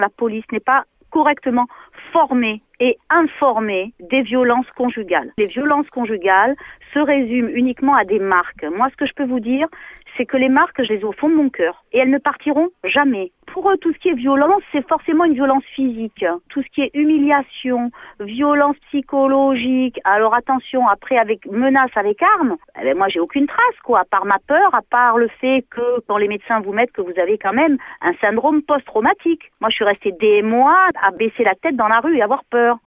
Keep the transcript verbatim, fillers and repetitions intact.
La police n'est pas correctement formée et informée des violences conjugales. Les violences conjugales se résument uniquement à des marques. Moi, ce que je peux vous dire, c'est que les marques, je les ai au fond de mon cœur et elles ne partiront jamais. Pour eux, tout ce qui est violence, c'est forcément une violence physique. Tout ce qui est humiliation, violence psychologique, alors attention, après avec menace avec arme, eh ben moi j'ai aucune trace, quoi, à part ma peur, à part le fait que quand les médecins vous mettent que vous avez quand même un syndrome post-traumatique. Moi je suis restée des mois à baisser la tête dans la rue et avoir peur.